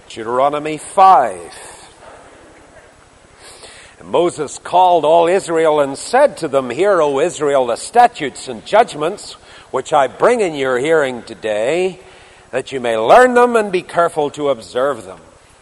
Deuteronomy 5. And Moses called all Israel and said to them, "Hear, O Israel, the statutes and judgments which I bring in your hearing today, that you may learn them and be careful to observe them.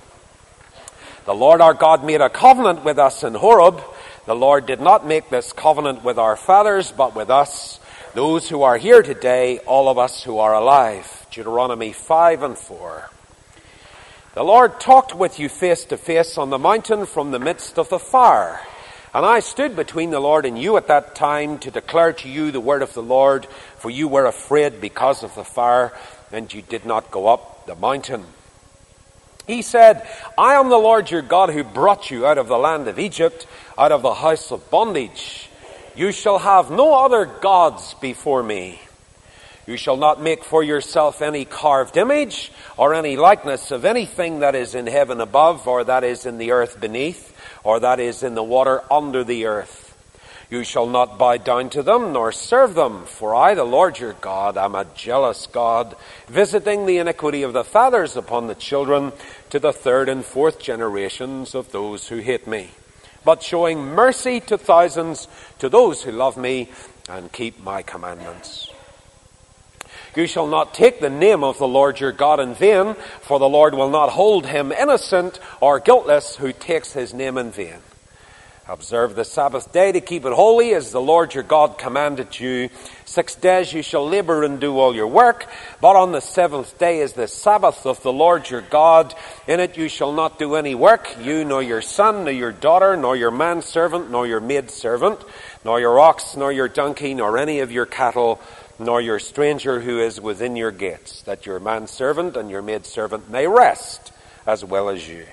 The Lord our God made a covenant with us in Horeb. The Lord did not make this covenant with our fathers, but with us, those who are here today, all of us who are alive." Deuteronomy 5 and 4. "The Lord talked with you face to face on the mountain from the midst of the fire. And I stood between the Lord and you at that time to declare to you the word of the Lord, for you were afraid because of the fire, and you did not go up the mountain. He said, I am the Lord your God who brought you out of the land of Egypt, out of the house of bondage. You shall have no other gods before me. You shall not make for yourself any carved image or any likeness of anything that is in heaven above, or that is in the earth beneath, or that is in the water under the earth. You shall not bow down to them nor serve them, for I, the Lord your God, am a jealous God, visiting the iniquity of the fathers upon the children to the third and fourth generations of those who hate me, but showing mercy to thousands, to those who love me and keep my commandments. You shall not take the name of the Lord your God in vain, for the Lord will not hold him innocent or guiltless who takes his name in vain. Observe the Sabbath day to keep it holy, as the Lord your God commanded you. 6 days you shall labor and do all your work, but on the seventh day is the Sabbath of the Lord your God. In it you shall not do any work, you nor your son, nor your daughter, nor your manservant, nor your maidservant, nor your ox, nor your donkey, nor any of your cattle, nor your stranger who is within your gates, that your manservant and your maidservant may rest as well as you.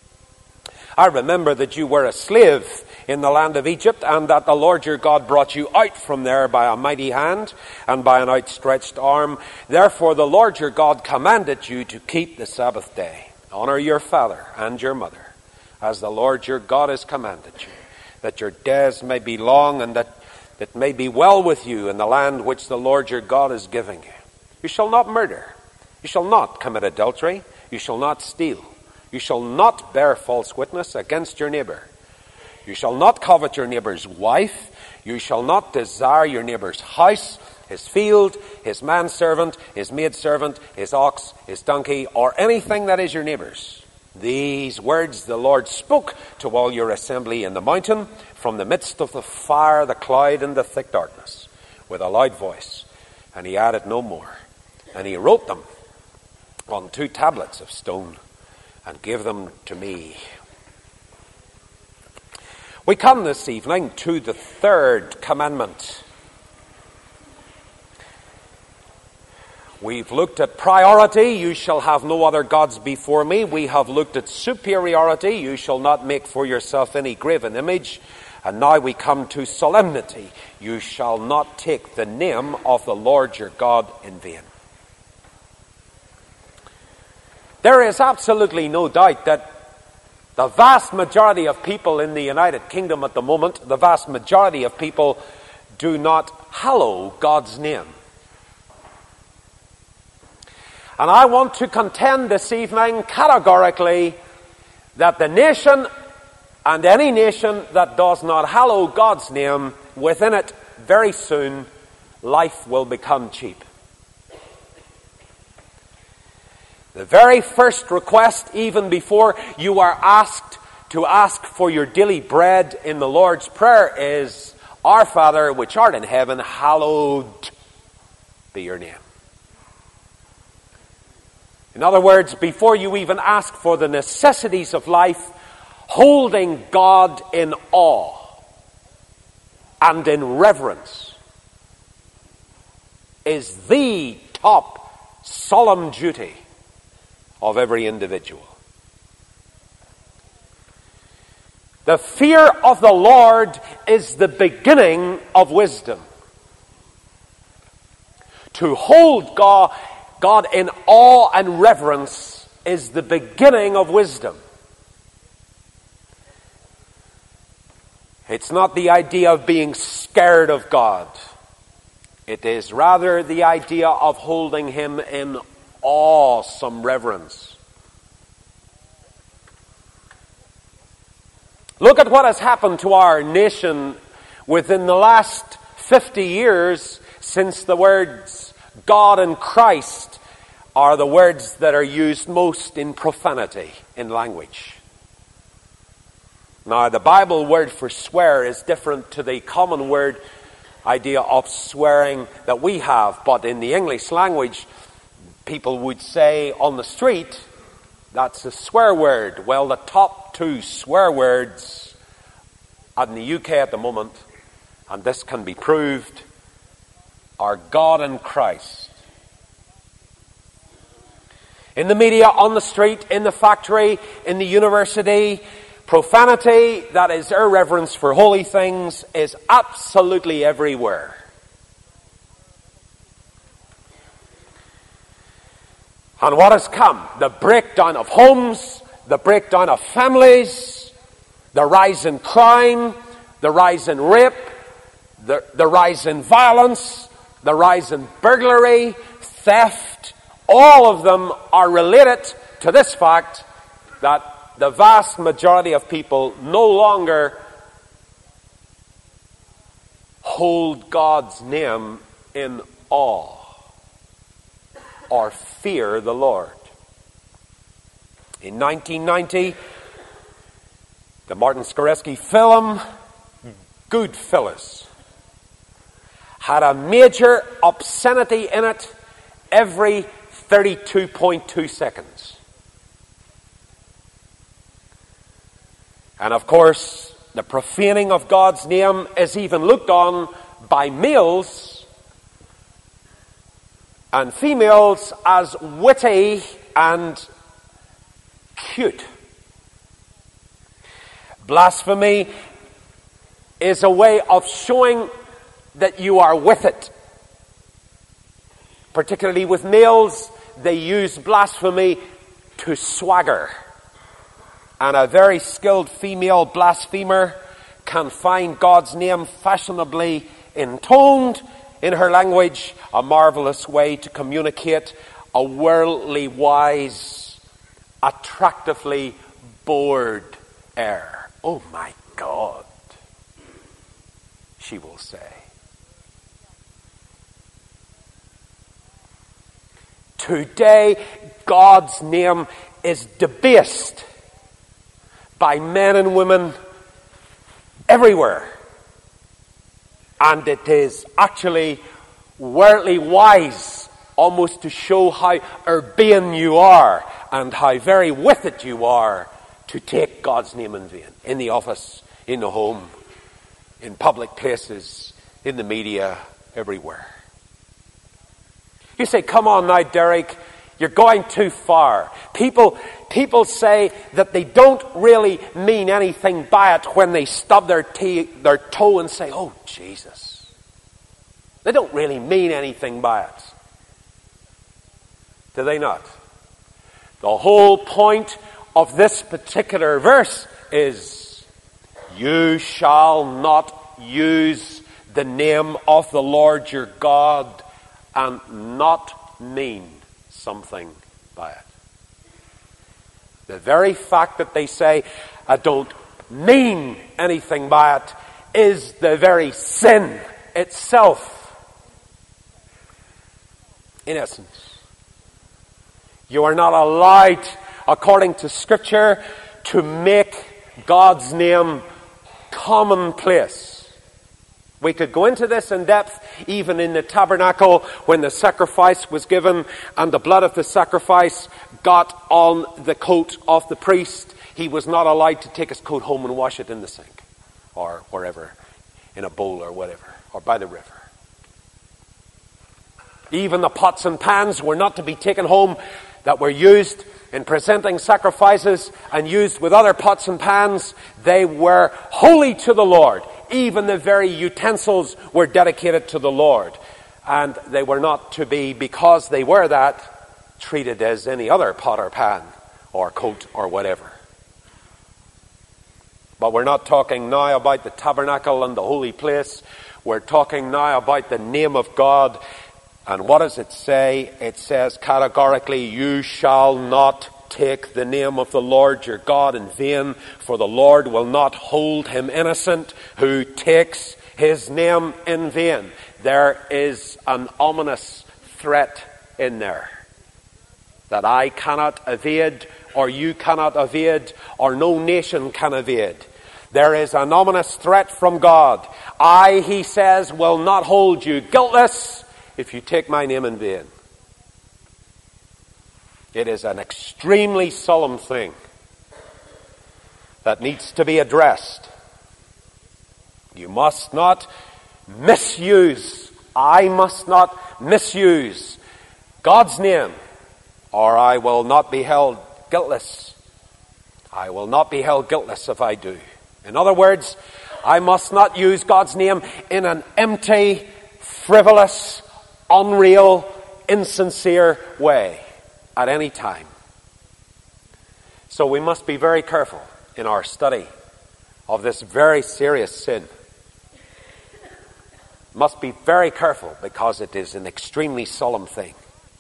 I remember that you were a slave in the land of Egypt, and that the Lord your God brought you out from there by a mighty hand and by an outstretched arm. Therefore the Lord your God commanded you to keep the Sabbath day. Honor your father and your mother, as the Lord your God has commanded you, that your days may be long, and that it may be well with you in the land which the Lord your God is giving you. You shall not murder. You shall not commit adultery. You shall not steal. You shall not bear false witness against your neighbor. You shall not covet your neighbor's wife. You shall not desire your neighbor's house, his field, his manservant, his maidservant, his ox, his donkey, or anything that is your neighbor's. These words the Lord spoke to all your assembly in the mountain, from the midst of the fire, the cloud, and the thick darkness, with a loud voice. And he added no more. And he wrote them on 2 tablets of stone, and gave them to me. We come this evening to the third commandment. We've looked at priority, you shall have no other gods before me. We have looked at superiority, you shall not make for yourself any graven image. And now we come to solemnity, you shall not take the name of the Lord your God in vain. There is absolutely no doubt that the vast majority of people in the United Kingdom at the moment, the vast majority of people do not hallow God's name. And I want to contend this evening categorically that the nation, and any nation that does not hallow God's name, within it very soon life will become cheap. The very first request, even before you are asked to ask for your daily bread in the Lord's Prayer, is, Our Father, which art in heaven, hallowed be your name. In other words, before you even ask for the necessities of life, holding God in awe and in reverence is the top solemn duty of every individual. The fear of the Lord is the beginning of wisdom. To hold God in awe and reverence is the beginning of wisdom. It's not the idea of being scared of God. It is rather the idea of holding him in awesome reverence. Look at what has happened to our nation within the last 50 years since the words God and Christ are the words that are used most in profanity in language. Now, the Bible word for swear is different to the common word idea of swearing that we have. But in the English language, people would say on the street, that's a swear word. Well, the top two swear words in the UK at the moment, and this can be proved, are God and Christ. In the media, on the street, in the factory, in the university, profanity, that is irreverence for holy things, is absolutely everywhere. And what has come? The breakdown of homes, the breakdown of families, the rise in crime, the rise in rape, the rise in violence, the rise in burglary, theft. All of them are related to this fact that the vast majority of people no longer hold God's name in awe or fear the Lord. In 1990, the Martin Scorsese film Goodfellas had a major obscenity in it every 32.2 seconds. And of course, the profaning of God's name is even looked on by males and females as witty and cute. Blasphemy is a way of showing that you are with it. Particularly with males, they use blasphemy to swagger. And a very skilled female blasphemer can find God's name fashionably intoned in her language, a marvelous way to communicate a worldly wise, attractively bored air. Oh my God, she will say. Today, God's name is debased by men and women everywhere. And it is actually worldly wise, almost to show how urbane you are and how very with it you are, to take God's name in vain. In the office, in the home, in public places, in the media, everywhere. You say, come on now, Derek, you're going too far. People say that they don't really mean anything by it when they stub their toe and say, oh, Jesus. They don't really mean anything by it. Do they not? The whole point of this particular verse is, you shall not use the name of the Lord your God and not mean something by it. The very fact that they say, I don't mean anything by it, is the very sin itself. In essence, you are not allowed, according to Scripture, to make God's name commonplace. We could go into this in depth, even in the tabernacle, when the sacrifice was given and the blood of the sacrifice got on the coat of the priest. He was not allowed to take his coat home and wash it in the sink, or wherever, in a bowl or whatever, or by the river. Even the pots and pans were not to be taken home that were used in presenting sacrifices and used with other pots and pans. They were holy to the Lord. Even the very utensils were dedicated to the Lord. And they were not to be, because they were that, treated as any other pot or pan or coat or whatever. But we're not talking now about the tabernacle and the holy place. We're talking now about the name of God. And what does it say? It says categorically, you shall not not take the name of the Lord your God in vain, for the Lord will not hold him innocent who takes his name in vain. There is an ominous threat in there that I cannot evade, or you cannot evade, or no nation can evade. There is an ominous threat from God. I, he says, will not hold you guiltless if you take my name in vain. It is an extremely solemn thing that needs to be addressed. You must not misuse, I must not misuse God's name, or I will not be held guiltless. I will not be held guiltless if I do. In other words, I must not use God's name in an empty, frivolous, unreal, insincere way at any time. So we must be very careful in our study of this very serious sin. Must be very careful because it is an extremely solemn thing.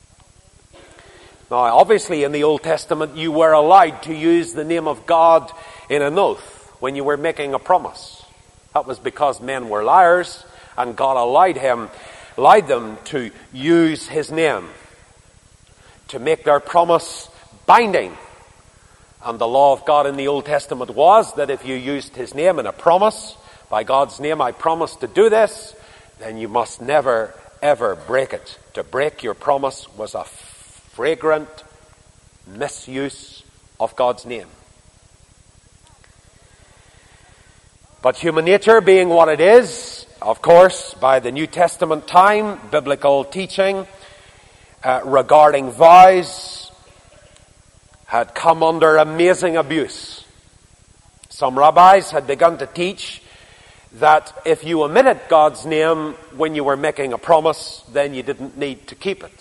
Now, obviously in the Old Testament you were allowed to use the name of God in an oath when you were making a promise. That was because men were liars, and God allowed them to use his name to make their promise binding. And the law of God in the Old Testament was that if you used his name in a promise, by God's name I promise to do this, then you must never ever break it. To break your promise was a flagrant misuse of God's name. But human nature being what it is, of course, by the New Testament time, biblical teaching regarding vows had come under amazing abuse. Some rabbis had begun to teach that if you omitted God's name when you were making a promise, then you didn't need to keep it.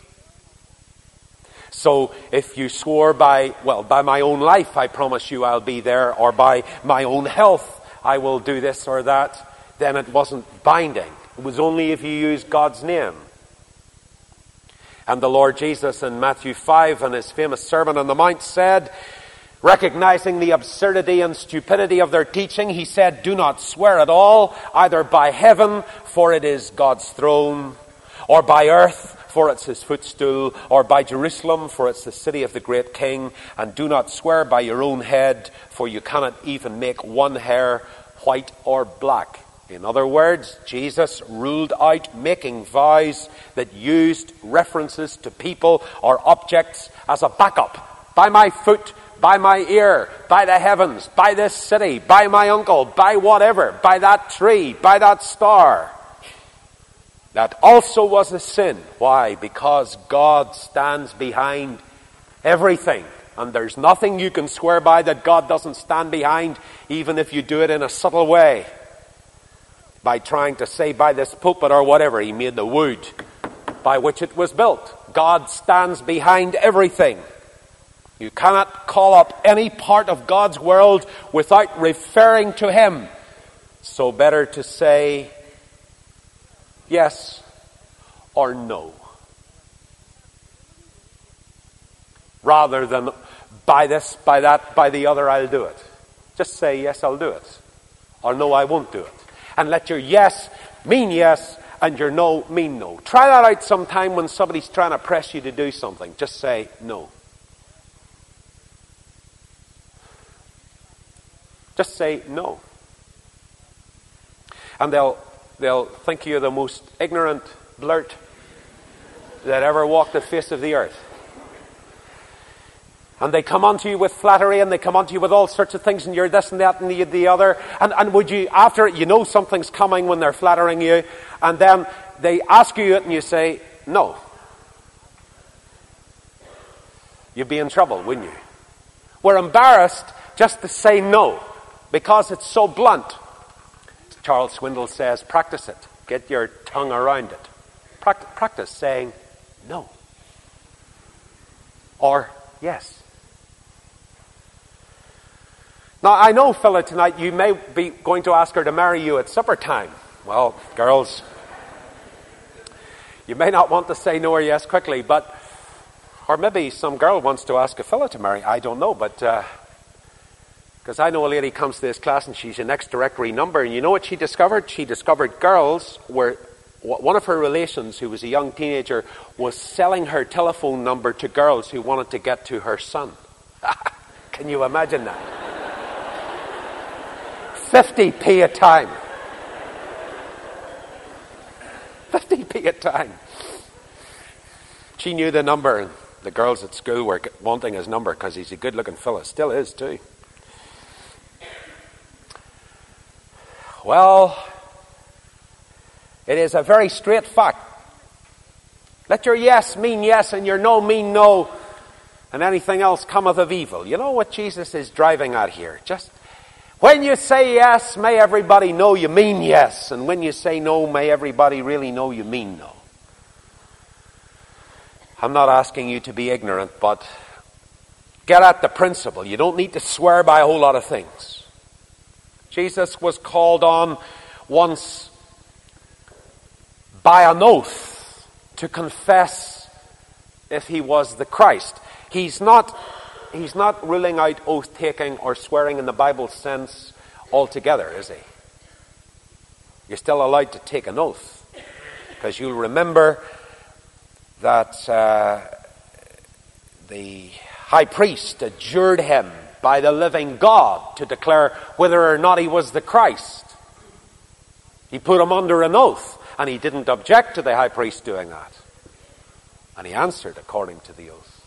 So if you swore by my own life I promise you I'll be there, or by my own health I will do this or that, then it wasn't binding. It was only if you used God's name. And the Lord Jesus in Matthew 5 in his famous Sermon on the Mount said, recognizing the absurdity and stupidity of their teaching, he said, do not swear at all, either by heaven, for it is God's throne, or by earth, for it's his footstool, or by Jerusalem, for it's the city of the great king, and do not swear by your own head, for you cannot even make one hair white or black. In other words, Jesus ruled out making vows that used references to people or objects as a backup. By my foot, by my ear, by the heavens, by this city, by my uncle, by whatever, by that tree, by that star. That also was a sin. Why? Because God stands behind everything. And there's nothing you can swear by that God doesn't stand behind, even if you do it in a subtle way. By trying to say by this pulpit or whatever, he made the wood by which it was built. God stands behind everything. You cannot call up any part of God's world without referring to him. So better to say yes or no, rather than by this, by that, by the other, I'll do it. Just say yes, I'll do it, or no, I won't do it. And let your yes mean yes and your no mean no. Try that out sometime when somebody's trying to press you to do something. Just say no. Just say no. And they'll think you're the most ignorant blurt that ever walked the face of the earth. And they come onto you with flattery, and they come onto you with all sorts of things, and you're this and that and the other. And would you, after it, you know something's coming when they're flattering you, and then they ask you it and you say no. You'd be in trouble, wouldn't you? We're embarrassed just to say no, because it's so blunt. Charles Swindoll says, practice it. Get your tongue around it. Practice saying no. Or yes. Now, I know, fella, tonight you may be going to ask her to marry you at supper time. Well, girls, you may not want to say no or yes quickly, but Or maybe some girl wants to ask a fella to marry. I don't know, but because I know a lady comes to this class and she's an ex-directory number, and you know what she discovered? She discovered girls were, one of her relations who was a young teenager was selling her telephone number to girls who wanted to get to her son. Can you imagine that? 50p a time. 50p a time. She knew the number, and the girls at school were wanting his number because he's a good-looking fella. Still is, too. Well, it is a very straight fact. Let your yes mean yes and your no mean no, and anything else cometh of evil. You know what Jesus is driving at here? Just when you say yes, may everybody know you mean yes, and when you say no, may everybody really know you mean no. I'm not asking you to be ignorant, but get at the principle. You don't need to swear by a whole lot of things. Jesus was called on once by an oath to confess if he was the Christ. He's not ruling out oath-taking or swearing in the Bible sense altogether, is he? You're still allowed to take an oath, because you'll remember that the high priest adjured him by the living God to declare whether or not he was the Christ. He put him under an oath, and he didn't object to the high priest doing that. And he answered according to the oath.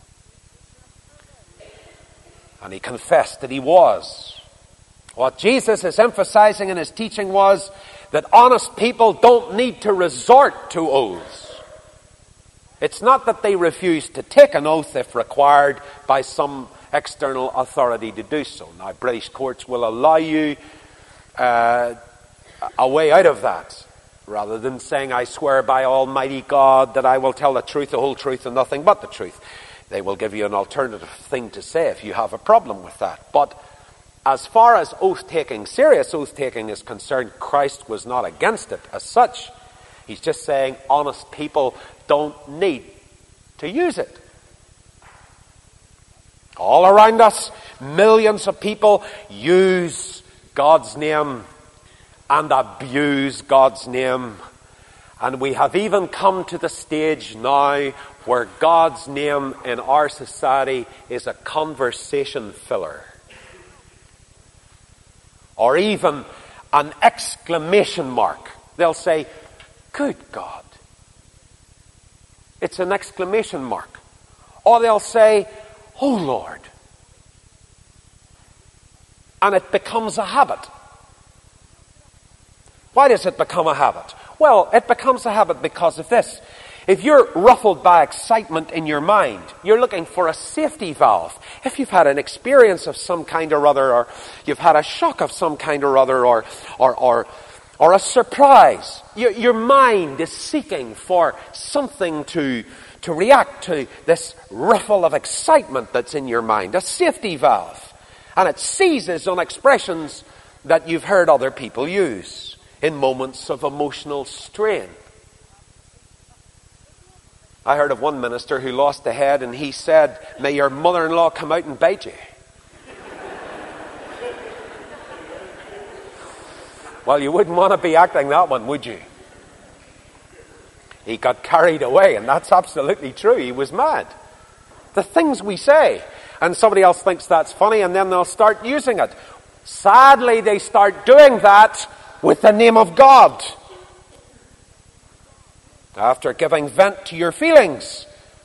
And he confessed that he was. What Jesus is emphasizing in his teaching was that honest people don't need to resort to oaths. It's not that they refuse to take an oath if required by some external authority to do so. Now, British courts will allow you a way out of that, rather than saying, I swear by Almighty God that I will tell the truth, the whole truth, and nothing but the truth. They will give you an alternative thing to say if you have a problem with that. But as far as oath-taking, serious oath-taking is concerned, Christ was not against it as such. He's just saying honest people don't need to use it. All around us, millions of people use God's name and abuse God's name. And we have even come to the stage now where God's name in our society is a conversation filler. Or even an exclamation mark. They'll say, good God. It's an exclamation mark. Or they'll say, oh Lord. And it becomes a habit. Why does it become a habit? Well, it becomes a habit because of this. If you're ruffled by excitement in your mind, you're looking for a safety valve. If you've had an experience of some kind or other, or you've had a shock of some kind or other, or a surprise, your mind is seeking for something to react to this ruffle of excitement that's in your mind, a safety valve. And it seizes on expressions that you've heard other people use in moments of emotional strain. I heard of one minister who lost a head, and he said, may your mother-in-law come out and bite you. Well, you wouldn't want to be acting that one, would you? He got carried away, and that's absolutely true. He was mad. The things we say, and somebody else thinks that's funny, and then they'll start using it. Sadly, they start doing that with the name of God. After giving vent to your feelings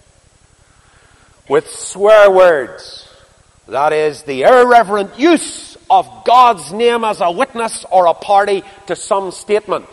with swear words, that is the irreverent use of God's name as a witness or a party to some statement.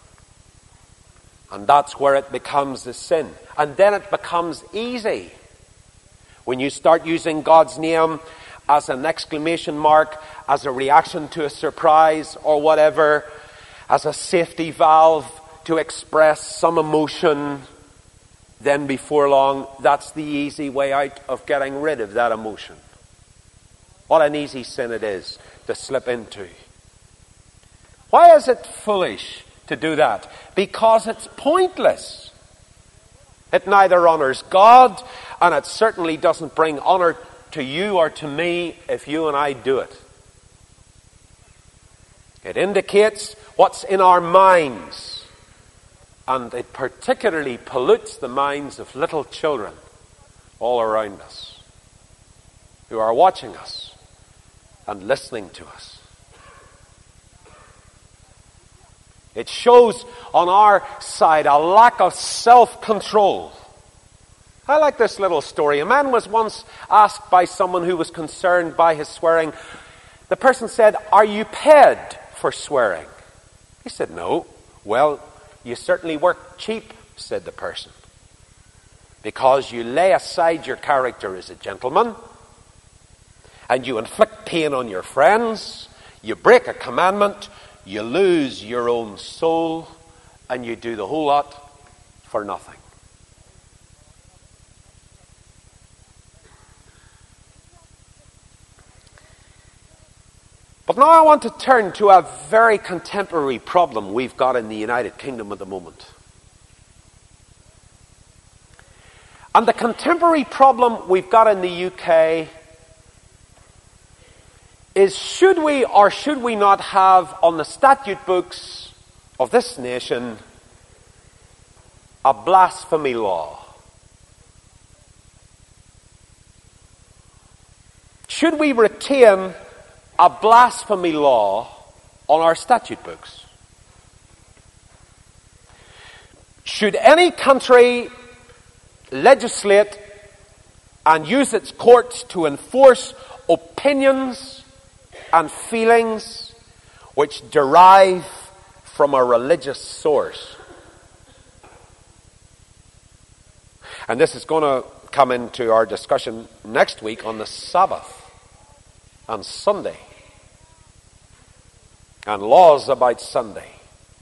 And that's where it becomes a sin. And then it becomes easy. When you start using God's name as an exclamation mark, as a reaction to a surprise or whatever, as a safety valve to express some emotion, then before long, that's the easy way out of getting rid of that emotion. What an easy sin it is to slip into. Why is it foolish to do that? Because it's pointless. It neither honors God, and it certainly doesn't bring honor to you or to me if you and I do it. It indicates what's in our minds, and it particularly pollutes the minds of little children all around us who are watching us and listening to us. It shows on our side a lack of self-control. I like this little story. A man was once asked by someone who was concerned by his swearing. The person said, "Are you paid for swearing?" He said, "No." "Well, you certainly work cheap," said the person, "because you lay aside your character as a gentleman, and you inflict pain on your friends, you break a commandment, you lose your own soul, and you do the whole lot for nothing." But now I want to turn to a very contemporary problem we've got in the United Kingdom at the moment. And the contemporary problem we've got in the UK is, should we or should we not have on the statute books of this nation a blasphemy law? Should we retain a blasphemy law on our statute books? Should any country legislate and use its courts to enforce opinions and feelings which derive from a religious source? And this is going to come into our discussion next week on the Sabbath and Sunday, and laws about Sunday.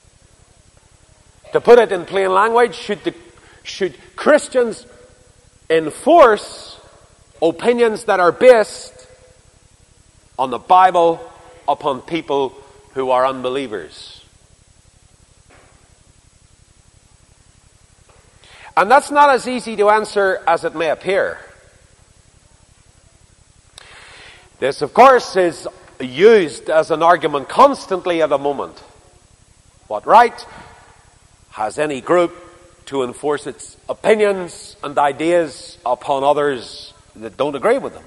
To put it in plain language, should Christians enforce opinions that are based on the Bible upon people who are unbelievers? And that's not as easy to answer as it may appear. This, of course, is used as an argument constantly at the moment. What right has any group to enforce its opinions and ideas upon others that don't agree with them?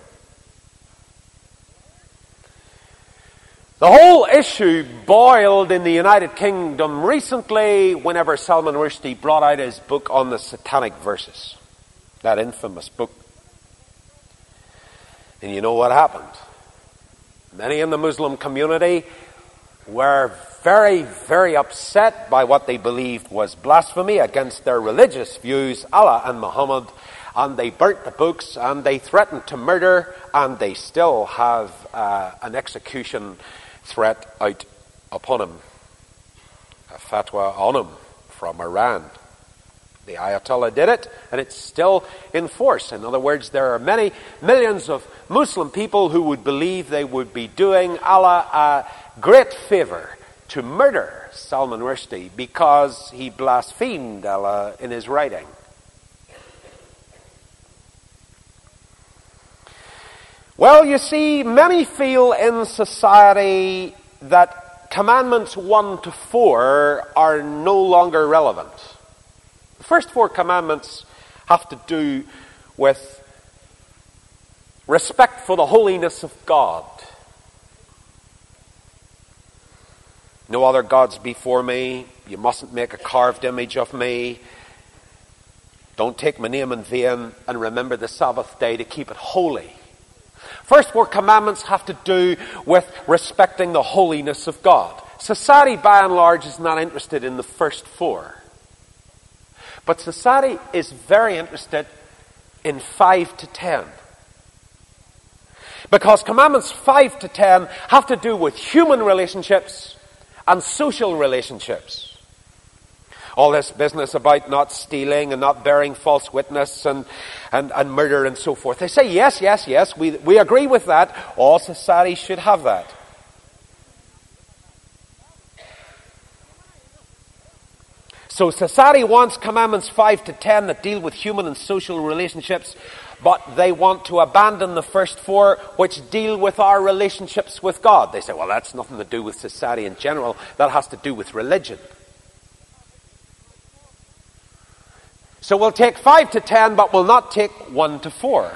The whole issue boiled in the United Kingdom recently whenever Salman Rushdie brought out his book on the Satanic Verses, that infamous book. And you know what happened? Many in the Muslim community were very, very upset by what they believed was blasphemy against their religious views, Allah and Muhammad, and they burnt the books, and they threatened to murder, and they still have an execution threat out upon him, a fatwa on him from Iran. The Ayatollah did it, and it's still in force. In other words, there are many millions of Muslim people who would believe they would be doing Allah a great favor to murder Salman Rushdie because he blasphemed Allah in his writing. Well, you see, many feel in society that commandments 1 to 4 are no longer relevant. The first 4 commandments have to do with respect for the holiness of God. No other gods before me. You mustn't make a carved image of me. Don't take my name in vain, and remember the Sabbath day to keep it holy. First 4 commandments have to do with respecting the holiness of God. Society, by and large, is not interested in the first 4. But society is very interested in 5 to 10. Because commandments 5 to 10 have to do with human relationships and social relationships. All this business about not stealing and not bearing false witness and murder and so forth. They say, yes, we agree with that. All society should have that. So society wants commandments 5 to 10 that deal with human and social relationships, but they want to abandon the first 4 which deal with our relationships with God. They say, well, that's nothing to do with society in general. That has to do with religion. So we'll take 5 to 10, but we'll not take 1 to 4.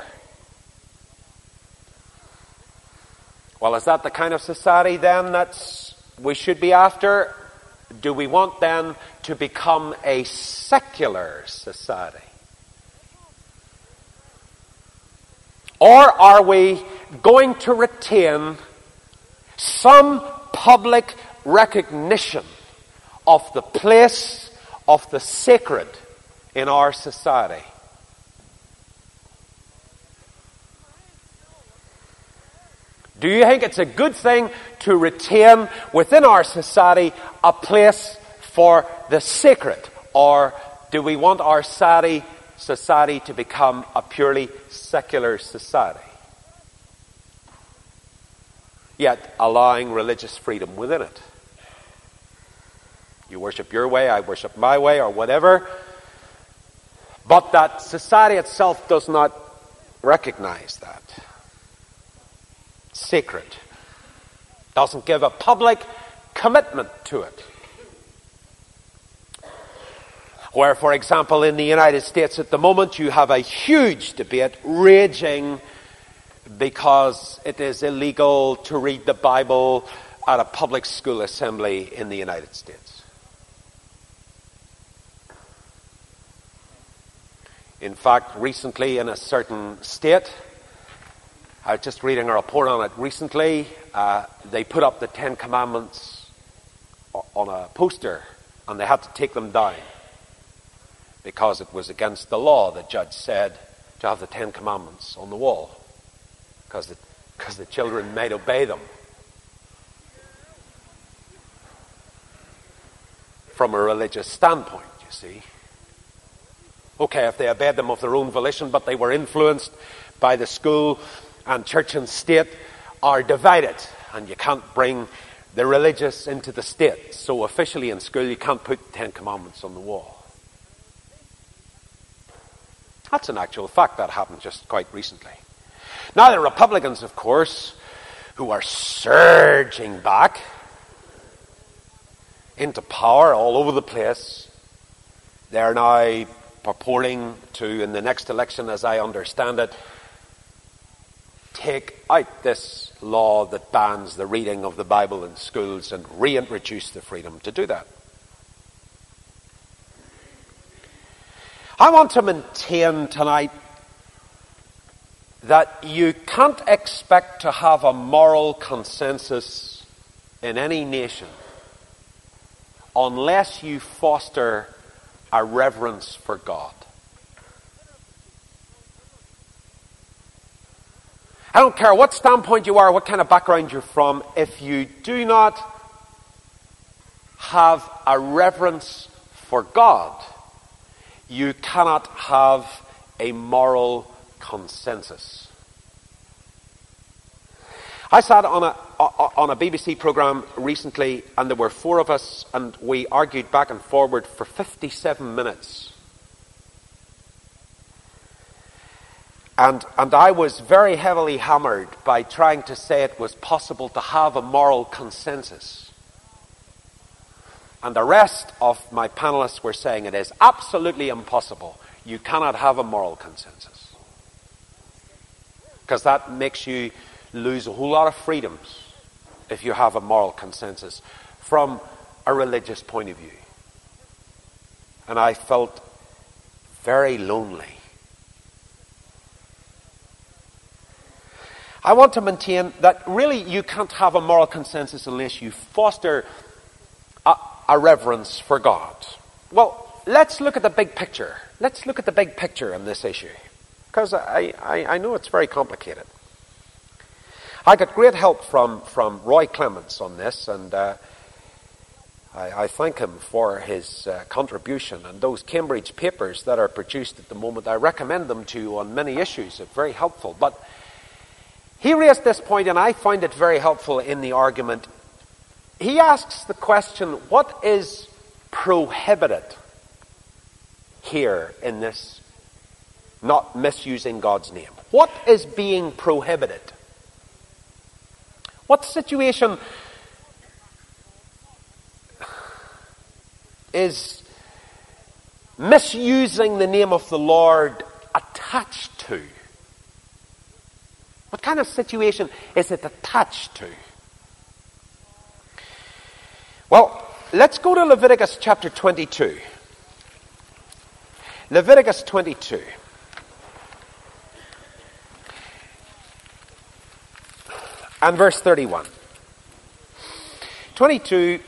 Well, is that the kind of society then that we should be after? Do we want then to become a secular society? Or are we going to retain some public recognition of the place of the sacred in our society? Do you think it's a good thing to retain within our society a place for the sacred? Or do we want our society to become a purely secular society, yet allowing religious freedom within it? You worship your way, I worship my way, or whatever. But that society itself does not recognize that. Sacred. Doesn't give a public commitment to it. Where, for example, in the United States at the moment, you have a huge debate raging because it is illegal to read the Bible at a public school assembly in the United States. In fact, recently in a certain state, I was just reading a report on it recently, they put up the 10 Commandments on a poster and they had to take them down because it was against the law, the judge said, to have the 10 Commandments on the wall because the children might obey them. From a religious standpoint, you see. Okay, if they obeyed them of their own volition, but they were influenced by the school, and church and state are divided, and you can't bring the religious into the state. So officially in school, you can't put the 10 Commandments on the wall. That's an actual fact that happened just quite recently. Now the Republicans, of course, who are surging back into power all over the place, they're now purporting to, in the next election, as I understand it, take out this law that bans the reading of the Bible in schools and reintroduce the freedom to do that. I want to maintain tonight that you can't expect to have a moral consensus in any nation unless you foster a reverence for God. I don't care what standpoint you are, what kind of background you're from, if you do not have a reverence for God, you cannot have a moral consensus. I sat on a BBC program recently, and there were 4 of us, and we argued back and forward for 57 minutes. And I was very heavily hammered by trying to say it was possible to have a moral consensus. And the rest of my panelists were saying it is absolutely impossible. You cannot have a moral consensus. Because that makes you lose a whole lot of freedoms if you have a moral consensus from a religious point of view. And I felt very lonely. I want to maintain that really you can't have a moral consensus unless you foster a reverence for God. Well, let's look at the big picture. Let's look at the big picture in this issue. Because I know it's very complicated. I got great help from Roy Clements on this, and I thank him for his contribution. And those Cambridge papers that are produced at the moment, I recommend them to you on many issues. They're very helpful. But he raised this point, and I find it very helpful in the argument. He asks the question, what is prohibited here in this not misusing God's name? What is being prohibited? What situation is misusing the name of the Lord attached to? What kind of situation is it attached to? Well, let's go to Leviticus chapter 22. Leviticus 22. And verse 31. 22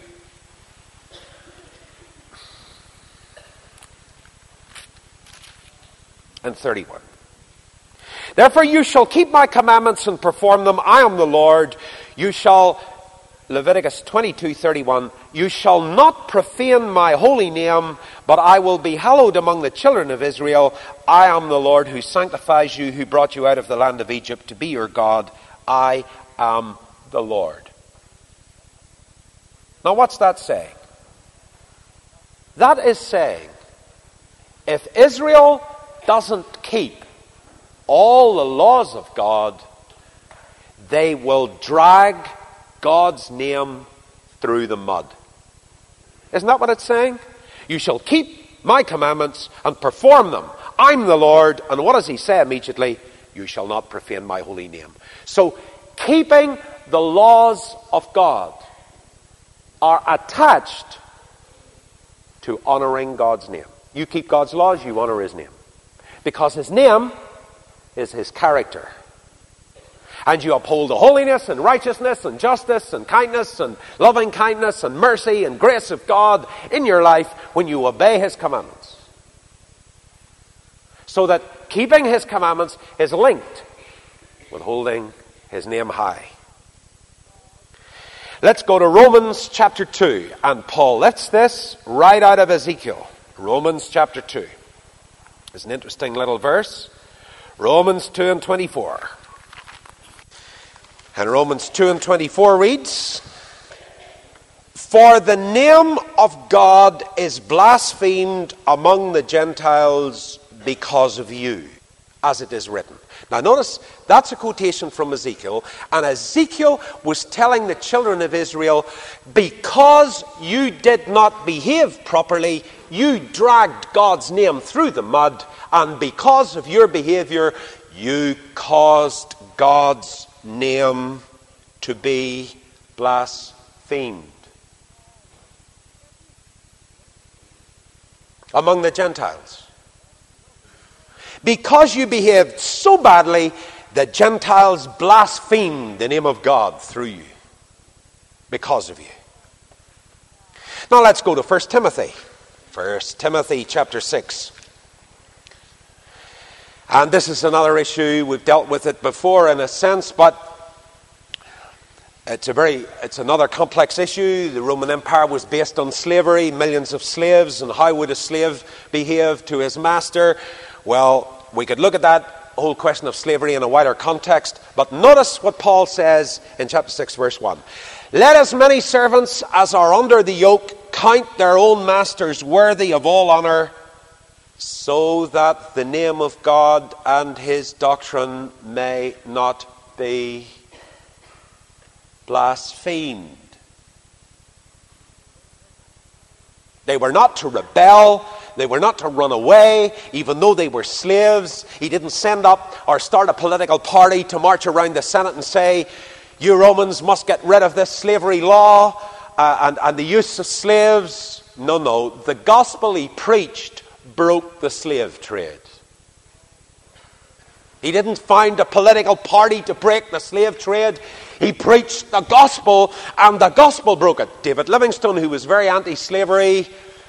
and 31. Therefore you shall keep my commandments and perform them. I am the Lord. You shall, Leviticus 22:31, you shall not profane my holy name, but I will be hallowed among the children of Israel. I am the Lord who sanctifies you, who brought you out of the land of Egypt to be your God. I am the Lord. Now what's that saying? That is saying, if Israel doesn't keep all the laws of God, they will drag God's name through the mud. Isn't that what it's saying? You shall keep my commandments and perform them. I'm the Lord. And what does he say immediately? You shall not profane my holy name. So, keeping the laws of God are attached to honoring God's name. You keep God's laws, you honor his name. Because his name is his character. And you uphold the holiness and righteousness and justice and kindness and loving kindness and mercy and grace of God in your life when you obey his commandments. So that keeping his commandments is linked with holding his name high. Let's go to Romans chapter 2. And Paul lets this right out of Ezekiel. Romans chapter 2. It's an interesting little verse. Romans 2 and 24. And Romans 2 and 24 reads, For the name of God is blasphemed among the Gentiles because of you, as it is written. Now notice, that's a quotation from Ezekiel, and Ezekiel was telling the children of Israel, because you did not behave properly, you dragged God's name through the mud, and because of your behavior, you caused God's name to be blasphemed among the Gentiles. Because you behaved so badly, the Gentiles blasphemed the name of God through you, because of you. Now let's go to 1 Timothy. 1 Timothy chapter 6. And this is another issue. We've dealt with it before in a sense, but it's another complex issue. The Roman Empire was based on slavery, millions of slaves, and how would a slave behave to his master? Well, we could look at that whole question of slavery in a wider context, but notice what Paul says in chapter 6, verse 1. Let as many servants as are under the yoke count their own masters worthy of all honor, so that the name of God and his doctrine may not be blasphemed. They were not to rebel. They were not to run away, even though they were slaves. He didn't send up or start a political party to march around the Senate and say, you Romans must get rid of this slavery law and the use of slaves. No. The gospel he preached broke the slave trade. He didn't find a political party to break the slave trade. He preached the gospel, and the gospel broke it. David Livingstone, who was very anti-slavery,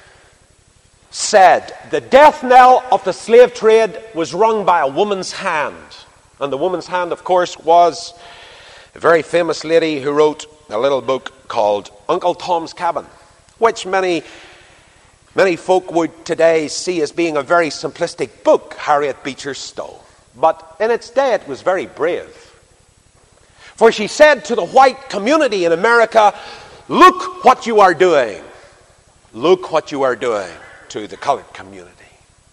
said the death knell of the slave trade was rung by a woman's hand. And the woman's hand, of course, was a very famous lady who wrote a little book called Uncle Tom's Cabin, which many folk would today see as being a very simplistic book, Harriet Beecher Stowe. But in its day it was very brave. For she said to the white community in America, look what you are doing. Look what you are doing to the colored community.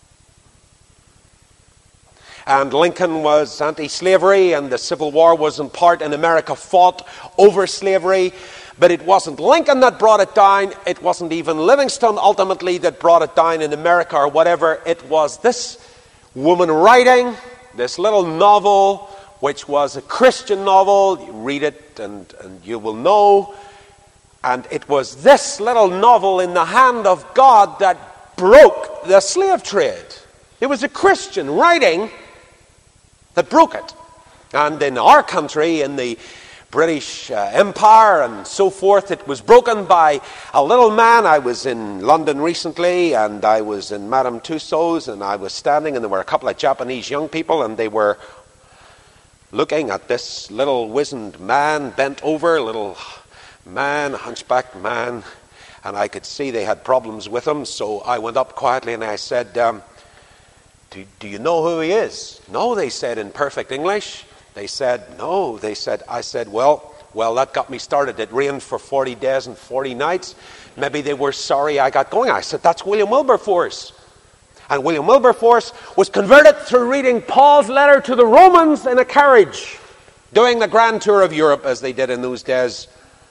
And Lincoln was anti-slavery, and the Civil War was in part, and America fought over slavery. But it wasn't Lincoln that brought it down. It wasn't even Livingston ultimately that brought it down in America or whatever. It was this woman writing this little novel, which was a Christian novel. You read it and you will know. And it was this little novel in the hand of God that broke the slave trade. It was a Christian writing that broke it. And in our country, in the British Empire and so forth, it was broken by a little man. I was in London recently, and I was in Madame Tussauds, and I was standing, and there were a couple of Japanese young people, and they were looking at this little wizened man, bent over, little man, a hunchbacked man, and I could see they had problems with him. So I went up quietly and I said, do you know who he is? No, they said in perfect English. They said, no. I said, well, that got me started. It rained for 40 days and 40 nights. Maybe they were sorry I got going. I said, that's William Wilberforce. And William Wilberforce was converted through reading Paul's letter to the Romans in a carriage, doing the grand tour of Europe as they did in those days.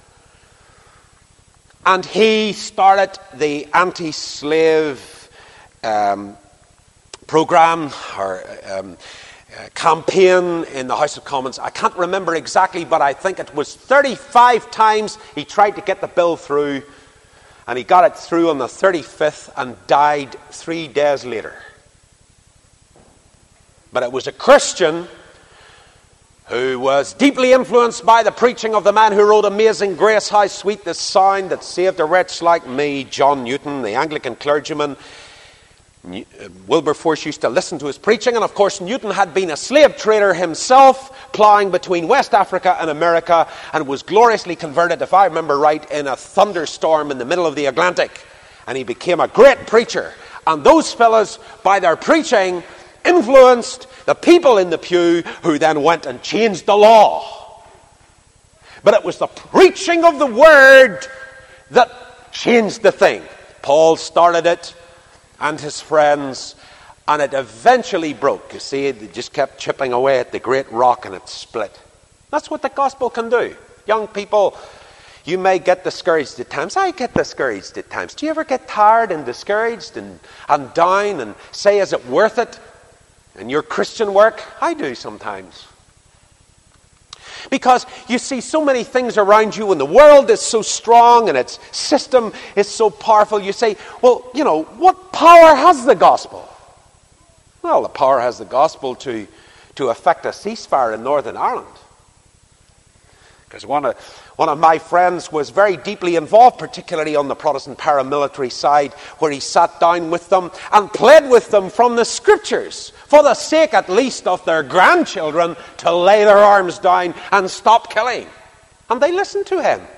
And he started the anti-slave program or campaign in the House of Commons. I can't remember exactly, but I think it was 35 times he tried to get the bill through, and he got it through on the 35th and died 3 days later. But it was a Christian who was deeply influenced by the preaching of the man who wrote Amazing Grace, How Sweet the Sound That Saved a Wretch Like Me, John Newton, the Anglican clergyman. Wilberforce used to listen to his preaching, and of course Newton had been a slave trader himself, ploughing between West Africa and America, and was gloriously converted, if I remember right, in a thunderstorm in the middle of the Atlantic. And he became a great preacher. And those fellas, by their preaching, influenced the people in the pew, who then went and changed the law. But it was the preaching of the word that changed the thing. Paul started it, and his friends, and it eventually broke. You see, they just kept chipping away at the great rock, and it split. That's what the gospel can do. Young people, you may get discouraged at times. I get discouraged at times. Do you ever get tired and discouraged and down and say, is it worth it in your Christian work? I do sometimes. Because you see so many things around you, and the world is so strong and its system is so powerful. You say, well, what power has the gospel? Well, the power has the gospel to effect a ceasefire in Northern Ireland. Because one of my friends was very deeply involved, particularly on the Protestant paramilitary side, where he sat down with them and pled with them from the Scriptures, for the sake at least of their grandchildren, to lay their arms down and stop killing. And they listened to him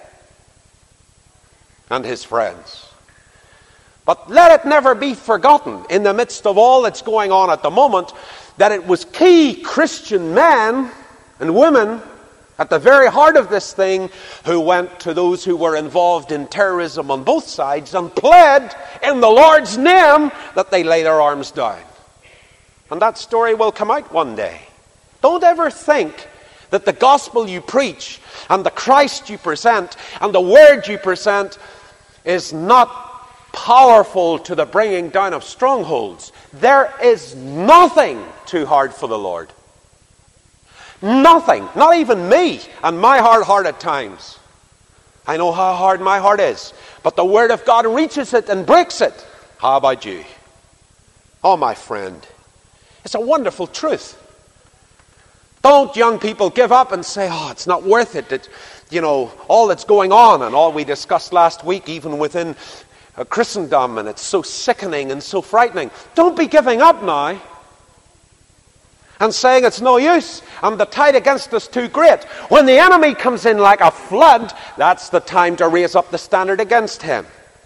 and his friends. But let it never be forgotten, in the midst of all that's going on at the moment, that it was key Christian men and women at the very heart of this thing, who went to those who were involved in terrorism on both sides and pled in the Lord's name that they lay their arms down. And that story will come out one day. Don't ever think that the gospel you preach and the Christ you present and the word you present is not powerful to the bringing down of strongholds. There is nothing too hard for the Lord. Nothing, not even me and my hard heart at times. I know how hard my heart is, but the word of God reaches it and breaks it. How about you? Oh, my friend, it's a wonderful truth. Don't, young people, give up and say, oh, it's not worth it. All that's going on and all we discussed last week, even within Christendom, and it's so sickening and so frightening. Don't be giving up now and saying it's no use, and the tide against us too great. When the enemy comes in like a flood, that's the time to raise up the standard against him.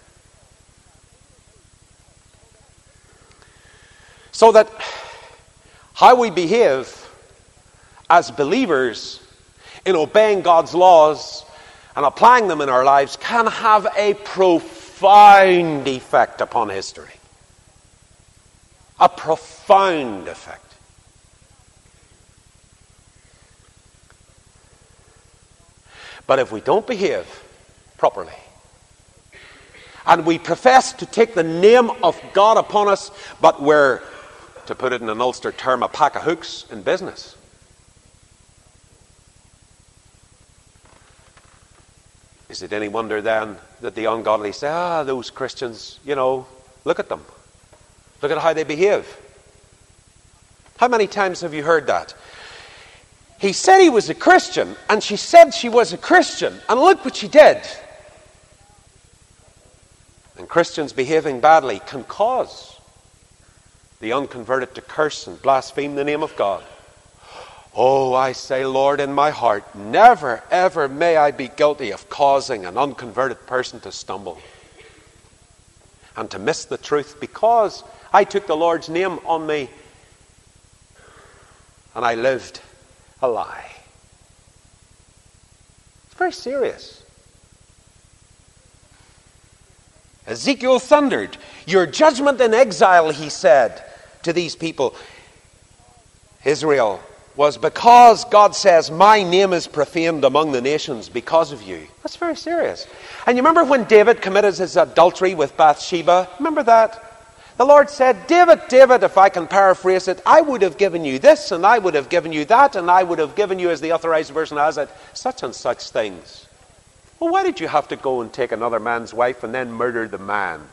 So that how we behave as believers in obeying God's laws and applying them in our lives can have a profound effect upon history. A profound effect. But if we don't behave properly, and we profess to take the name of God upon us, but we're, to put it in an Ulster term, a pack of hooks in business, is it any wonder then that the ungodly say, those Christians, look at them. Look at how they behave. How many times have you heard that? He said he was a Christian, and she said she was a Christian, and look what she did. And Christians behaving badly can cause the unconverted to curse and blaspheme the name of God. Oh, I say, Lord, in my heart, never, ever may I be guilty of causing an unconverted person to stumble and to miss the truth because I took the Lord's name on me and I lived a lie. It's very serious. Ezekiel thundered, "Your judgment in exile," he said to these people, Israel, was because God says, "My name is profaned among the nations because of you." That's very serious. And you remember when David committed his adultery with Bathsheba? Remember that? The Lord said, "David, David," if I can paraphrase it, "I would have given you this, and I would have given you that, and I would have given you," as the Authorized Version has it, "such and such things." Well, why did you have to go and take another man's wife and then murder the man?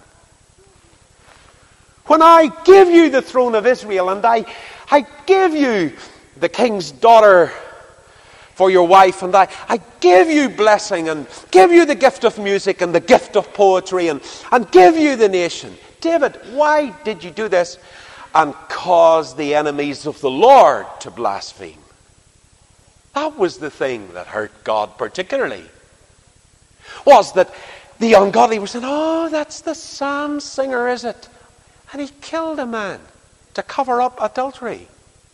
When I give you the throne of Israel, and I give you the king's daughter for your wife, and I give you blessing, and give you the gift of music and the gift of poetry, and give you the nation. David, why did you do this? And cause the enemies of the Lord to blaspheme. That was the thing that hurt God particularly. Was that the ungodly were saying, "Oh, that's the psalm singer, is it? And he killed a man to cover up adultery.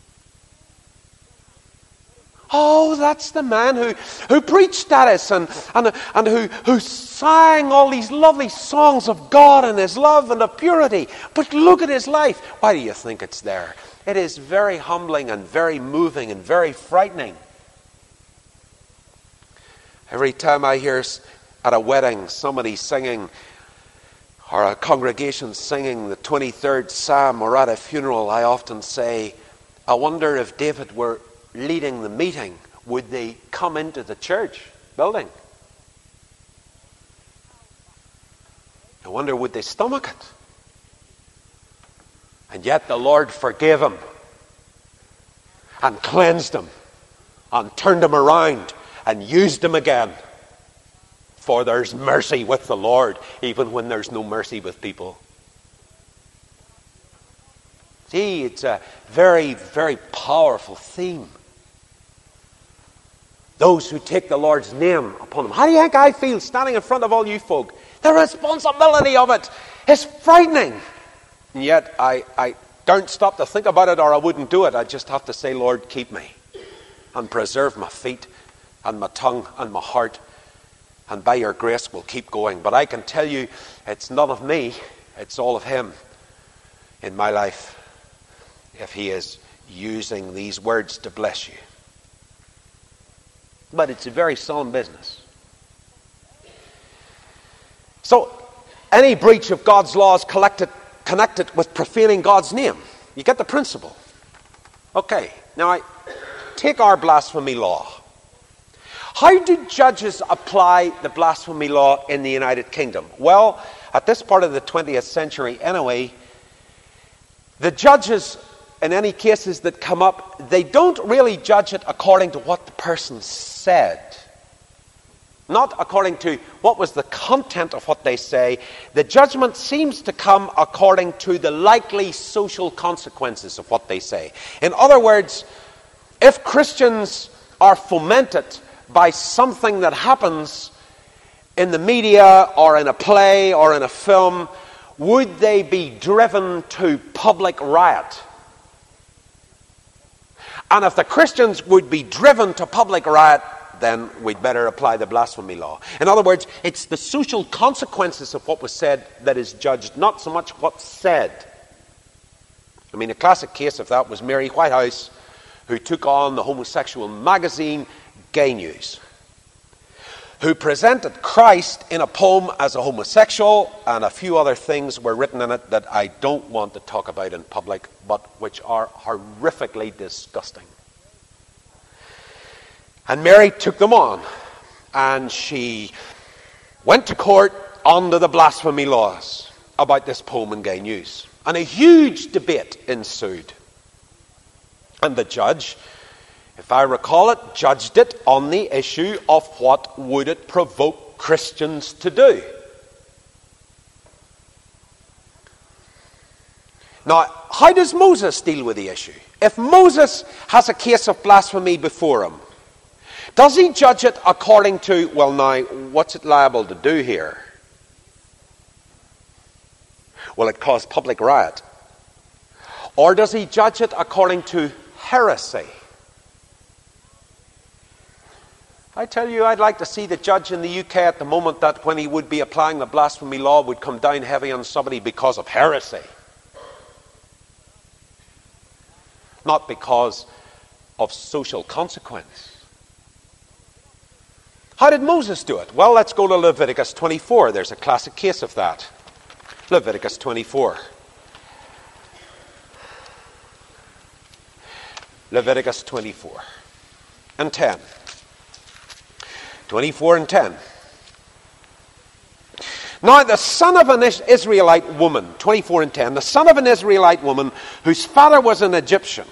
Oh, that's the man who preached status and who sang all these lovely songs of God and His love and of purity. But look at his life." Why do you think it's there? It is very humbling and very moving and very frightening. Every time I hear at a wedding somebody singing, or a congregation singing the 23rd Psalm, or at a funeral, I often say, I wonder if David were leading the meeting, would they come into the church building? I wonder, would they stomach it? And yet the Lord forgave him and cleansed him and turned him around and used him again. For there's mercy with the Lord, even when there's no mercy with people. See, it's a very, very powerful theme. Those who take the Lord's name upon them. How do you think I feel standing in front of all you folk? The responsibility of it is frightening. And yet I don't stop to think about it, or I wouldn't do it. I just have to say, "Lord, keep me and preserve my feet and my tongue and my heart. And by your grace we'll keep going." But I can tell you, it's none of me, it's all of Him in my life, if He is using these words to bless you. But it's a very solemn business. So, any breach of God's laws connected with profaning God's name. You get the principle. Okay, now I take our blasphemy law. How do judges apply the blasphemy law in the United Kingdom? Well, at this part of the 20th century anyway, the judges, in any cases that come up, they don't really judge it according to what the person said. Not according to what was the content of what they say. The judgment seems to come according to the likely social consequences of what they say. In other words, if Christians are fomented by something that happens in the media or in a play or in a film, would they be driven to public riot? And if the Christians would be driven to public riot, then we'd better apply the blasphemy law. In other words, it's the social consequences of what was said that is judged, not so much what's said. I mean, a classic case of that was Mary Whitehouse, who took on the homosexual magazine Gay News. who presented Christ in a poem as a homosexual, and a few other things were written in it that I don't want to talk about in public, but which are horrifically disgusting. And Mary took them on, and she went to court under the blasphemy laws about this poem in Gay News. And a huge debate ensued. And the judge, if I recall it, judged it on the issue of what would it provoke Christians to do. Now, how does Moses deal with the issue? If Moses has a case of blasphemy before him, does he judge it according to, well now, what's it liable to do here? Will it cause public riot? Or does he judge it according to heresy? I tell you, I'd like to see the judge in the UK at the moment that when he would be applying the blasphemy law would come down heavy on somebody because of heresy. Not because of social consequence. How did Moses do it? Well, let's go to Leviticus 24. There's a classic case of that. Leviticus 24. Leviticus 24 and 10. 24 and 10. Now the son of an Israelite woman, 24 and 10, the son of an Israelite woman whose father was an Egyptian,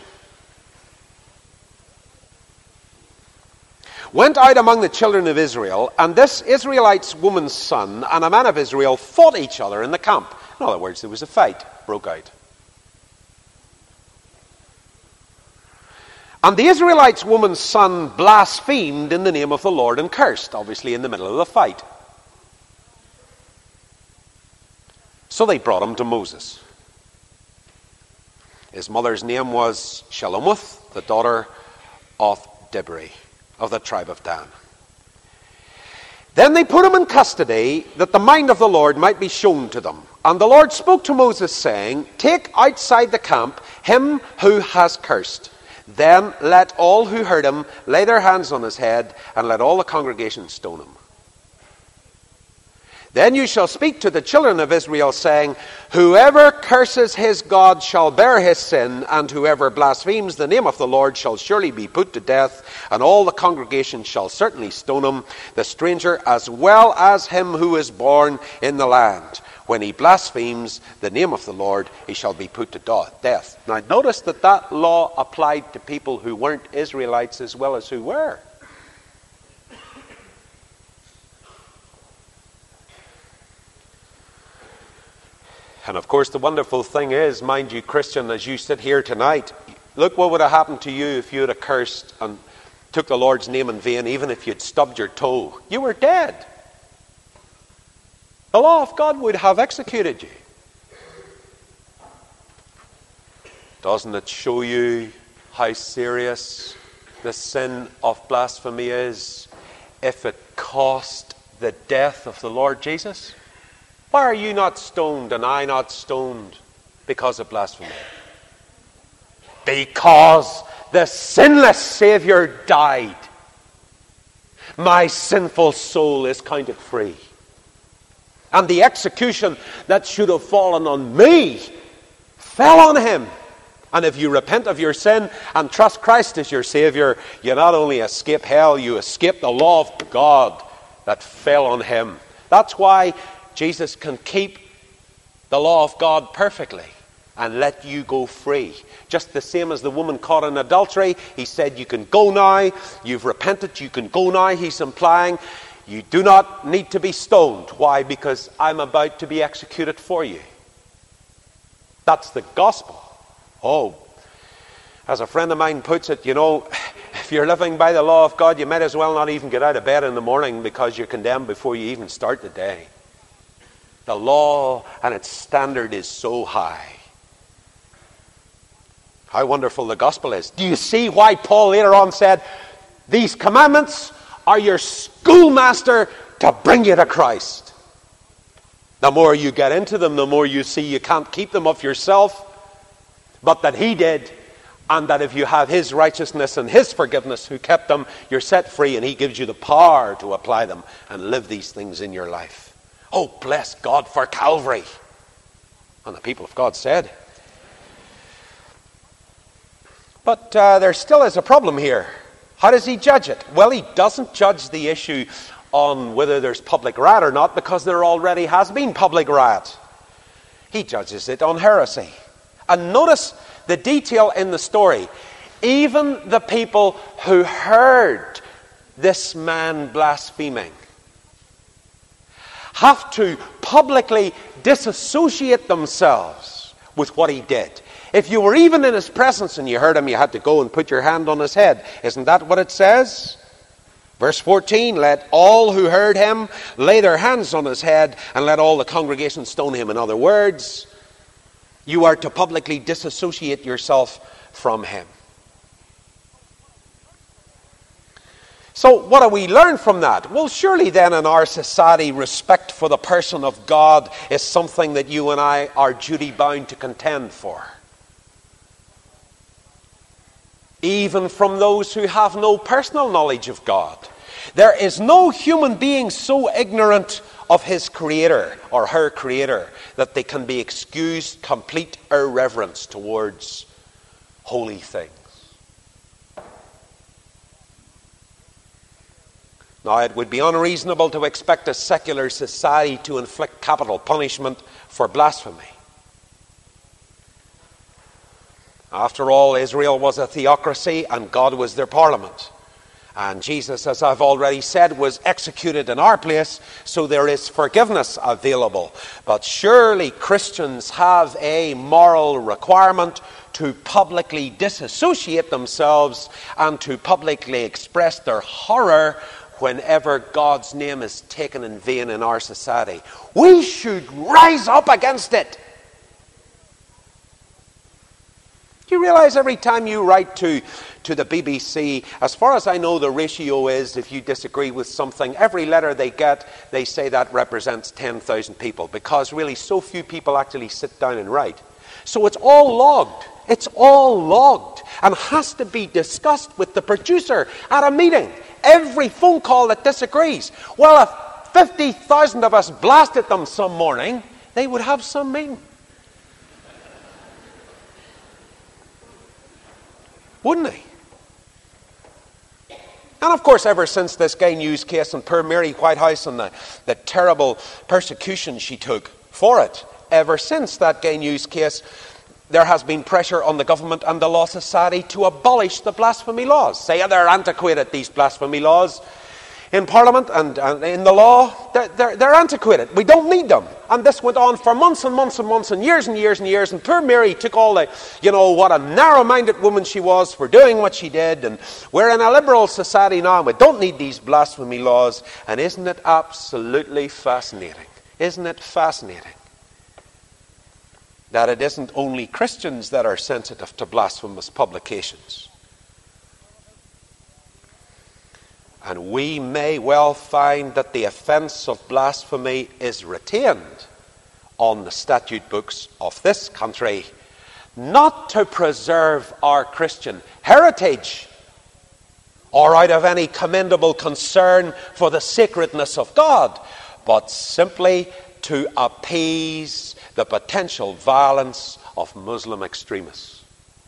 went out among the children of Israel, and this Israelite woman's son and a man of Israel fought each other in the camp. In other words, there was a fight, broke out. And the Israelite woman's son blasphemed in the name of the Lord and cursed, obviously in the middle of the fight. So they brought him to Moses. His mother's name was Shelomuth, the daughter of Dibri, of the tribe of Dan. Then they put him in custody, that the mind of the Lord might be shown to them. And the Lord spoke to Moses, saying, take outside the camp him who has cursed. Then let all who heard him lay their hands on his head, and let all the congregation stone him. Then you shall speak to the children of Israel, saying, whoever curses his God shall bear his sin, and whoever blasphemes the name of the Lord shall surely be put to death, and all the congregation shall certainly stone him, the stranger as well as him who is born in the land. When he blasphemes the name of the Lord, he shall be put to death. Now notice that that law applied to people who weren't Israelites as well as who were. And of course the wonderful thing is, mind you, Christian, as you sit here tonight, look what would have happened to you if you had cursed and took the Lord's name in vain, even if you'd stubbed your toe. You were dead. The law of God would have executed you. Doesn't it show you how serious the sin of blasphemy is if it cost the death of the Lord Jesus? Why are you not stoned and I not stoned because of blasphemy? Because the sinless Savior died. My sinful soul is counted free. And the execution that should have fallen on me fell on him. And if you repent of your sin and trust Christ as your Savior, you not only escape hell, you escape the law of God that fell on him. That's why Jesus can keep the law of God perfectly and let you go free. Just the same as the woman caught in adultery. He said, you can go now. You've repented. You can go now. He's implying you do not need to be stoned. Why? Because I'm about to be executed for you. That's the gospel. Oh, as a friend of mine puts it, if you're living by the law of God, you might as well not even get out of bed in the morning because you're condemned before you even start the day. The law and its standard is so high. How wonderful the gospel is. Do you see why Paul later on said, these commandments are your schoolmaster to bring you to Christ? The more you get into them, the more you see you can't keep them of yourself, but that he did, And that if you have his righteousness and his forgiveness who kept them, you're set free and he gives you the power to apply them and live these things in your life. Oh, bless God for Calvary. And the people of God said. But there still is a problem here. How does he judge it? Well, he doesn't judge the issue on whether there's public riot or not, because there already has been public riot. He judges it on heresy. And notice the detail in the story. Even the people who heard this man blaspheming have to publicly disassociate themselves with what he did. If you were even in his presence and you heard him, you had to go and put your hand on his head. Isn't that what it says? Verse 14, let all who heard him lay their hands on his head and let all the congregation stone him. In other words, you are to publicly disassociate yourself from him. So what do we learn from that? Well, surely then in our society, respect for the person of God is something that you and I are duty bound to contend for. Even from those who have no personal knowledge of God. There is no human being so ignorant of his creator or her creator that they can be excused complete irreverence towards holy things. Now, it would be unreasonable to expect a secular society to inflict capital punishment for blasphemy. After all, Israel was a theocracy and God was their parliament. And Jesus, as I've already said, was executed in our place, so there is forgiveness available. But surely Christians have a moral requirement to publicly disassociate themselves and to publicly express their horror whenever God's name is taken in vain in our society. We should rise up against it. Do you realize every time you write to the BBC, as far as I know, the ratio is, if you disagree with something, every letter they get, they say that represents 10,000 people, because really so few people actually sit down and write. So it's all logged. It's all logged and has to be discussed with the producer at a meeting. Every phone call that disagrees. Well, if 50,000 of us blasted them some morning, they would have some meeting. Wouldn't he? And of course, ever since this Gay News case and poor Mary Whitehouse and the terrible persecution she took for it, ever since that Gay News case, there has been pressure on the government and the Law Society to abolish the blasphemy laws. Say they're antiquated, these blasphemy laws. In Parliament and in the law, they're antiquated. We don't need them. And this went on for months and months and months and years and years and years. And poor Mary took all the, what a narrow-minded woman she was for doing what she did. And we're in a liberal society now and we don't need these blasphemy laws. And isn't it absolutely fascinating? Isn't it fascinating that it isn't only Christians that are sensitive to blasphemous publications? And we may well find that the offence of blasphemy is retained on the statute books of this country, not to preserve our Christian heritage or out of any commendable concern for the sacredness of God, but simply to appease the potential violence of Muslim extremists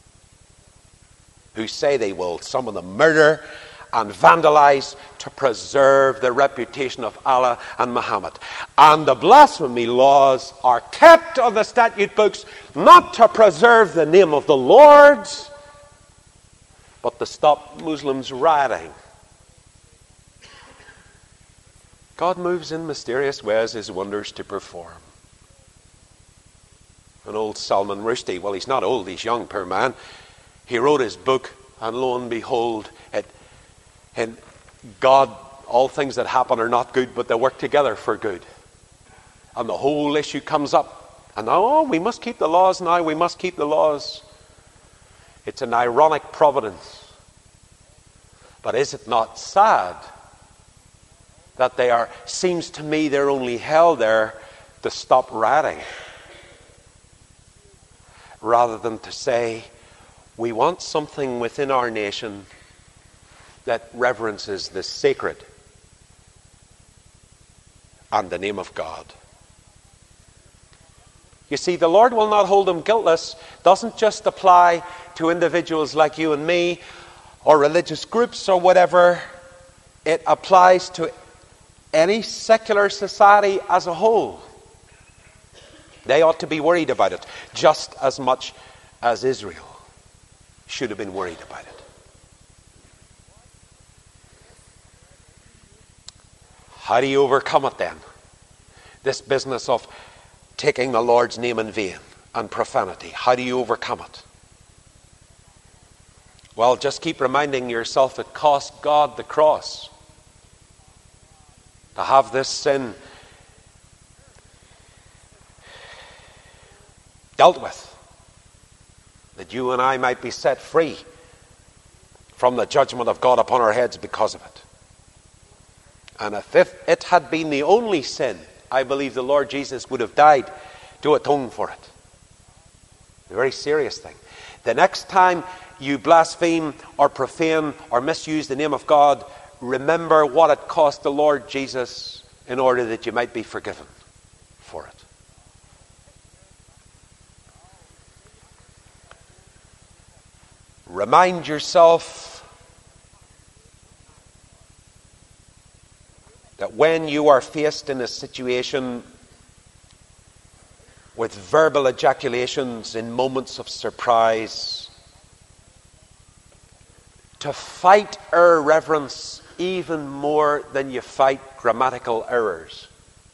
who say they will, some of them, murder and vandalize to preserve the reputation of Allah and Muhammad. And the blasphemy laws are kept on the statute books not to preserve the name of the Lord, but to stop Muslims rioting. God moves in mysterious ways his wonders to perform. And old Salman Rushdie, well, he's not old, he's young, poor man. He wrote his book, and lo and behold, and God, all things that happen are not good, but they work together for good. And the whole issue comes up. And now, we must keep the laws now, we must keep the laws. It's an ironic providence. But is it not sad that seems to me they're only held there to stop rioting, rather than to say, We want something within our nation that reverences the sacred and the name of God. You see, the Lord will not hold them guiltless doesn't just apply to individuals like you and me or religious groups or whatever. It applies to any secular society as a whole. They ought to be worried about it just as much as Israel should have been worried about it. How do you overcome it then? This business of taking the Lord's name in vain and profanity. How do you overcome it? Well, just keep reminding yourself it cost God the cross to have this sin dealt with, that you and I might be set free from the judgment of God upon our heads because of it. And if it had been the only sin, I believe the Lord Jesus would have died to atone for it. A very serious thing. The next time you blaspheme or profane or misuse the name of God, remember what it cost the Lord Jesus in order that you might be forgiven for it. Remind yourself that when you are faced in a situation with verbal ejaculations in moments of surprise, to fight irreverence even more than you fight grammatical errors.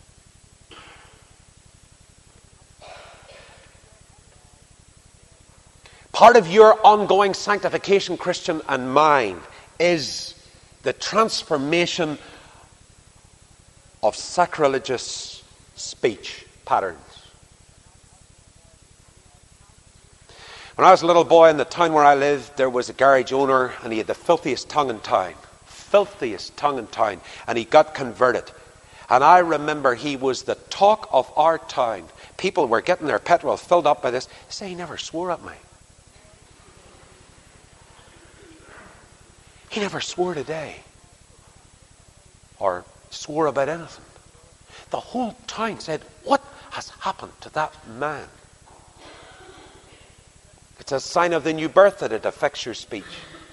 Part of your ongoing sanctification, Christian, and mine, is the transformation of sacrilegious speech patterns. When I was a little boy in the town where I lived, there was a garage owner, and he had the filthiest tongue in town. Filthiest tongue in town. And he got converted. And I remember he was the talk of our town. People were getting their petrol filled up by this. They say he never swore at me. He never swore today. Or swore about anything. The whole town said, what has happened to that man? It's a sign of the new birth that it affects your speech.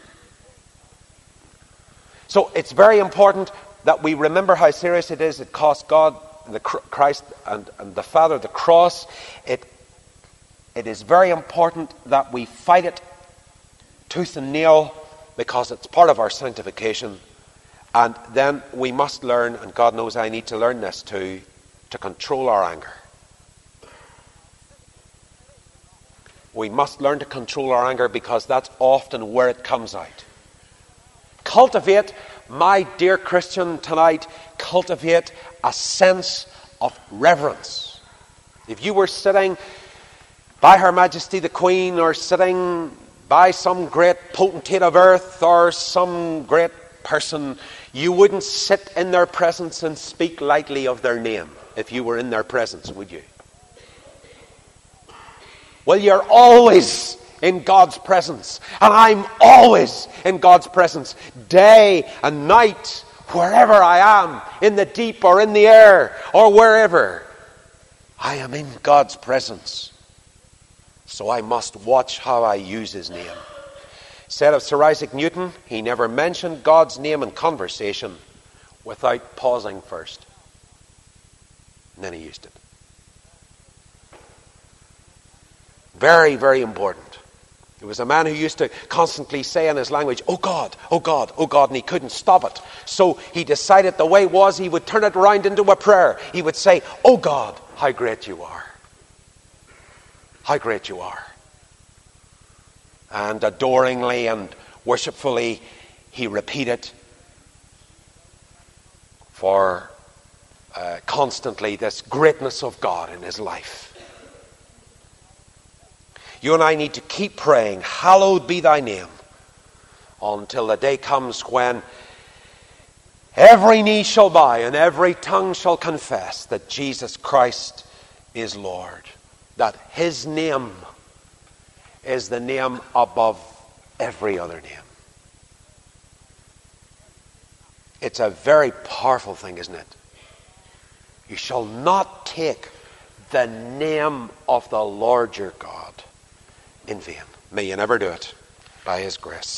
So it's very important that we remember how serious it is. It cost God, Christ, and the Father the cross. It is very important that we fight it tooth and nail because it's part of our sanctification. And then we must learn, and God knows I need to learn this too, to control our anger. We must learn to control our anger because that's often where it comes out. Cultivate, my dear Christian tonight, cultivate a sense of reverence. If you were sitting by Her Majesty the Queen, or sitting by some great potentate of earth, or some great person, you wouldn't sit in their presence and speak lightly of their name if you were in their presence, would you? Well, you're always in God's presence. And I'm always in God's presence. Day and night, wherever I am, in the deep or in the air or wherever, I am in God's presence. So I must watch how I use His name. Said of Sir Isaac Newton, he never mentioned God's name in conversation without pausing first. And then he used it. Very, very important. There was a man who used to constantly say in his language, "Oh God, oh God, oh God," and he couldn't stop it. So he decided the way was he would turn it around into a prayer. He would say, "Oh God, how great you are. How great you are." And adoringly and worshipfully he repeated for constantly this greatness of God in his life. You and I need to keep praying, "Hallowed be thy name," until the day comes when every knee shall bow and every tongue shall confess that Jesus Christ is Lord. That His name is the name above every other name. It's a very powerful thing, isn't it? You shall not take the name of the Lord your God in vain. May you never do it by his grace.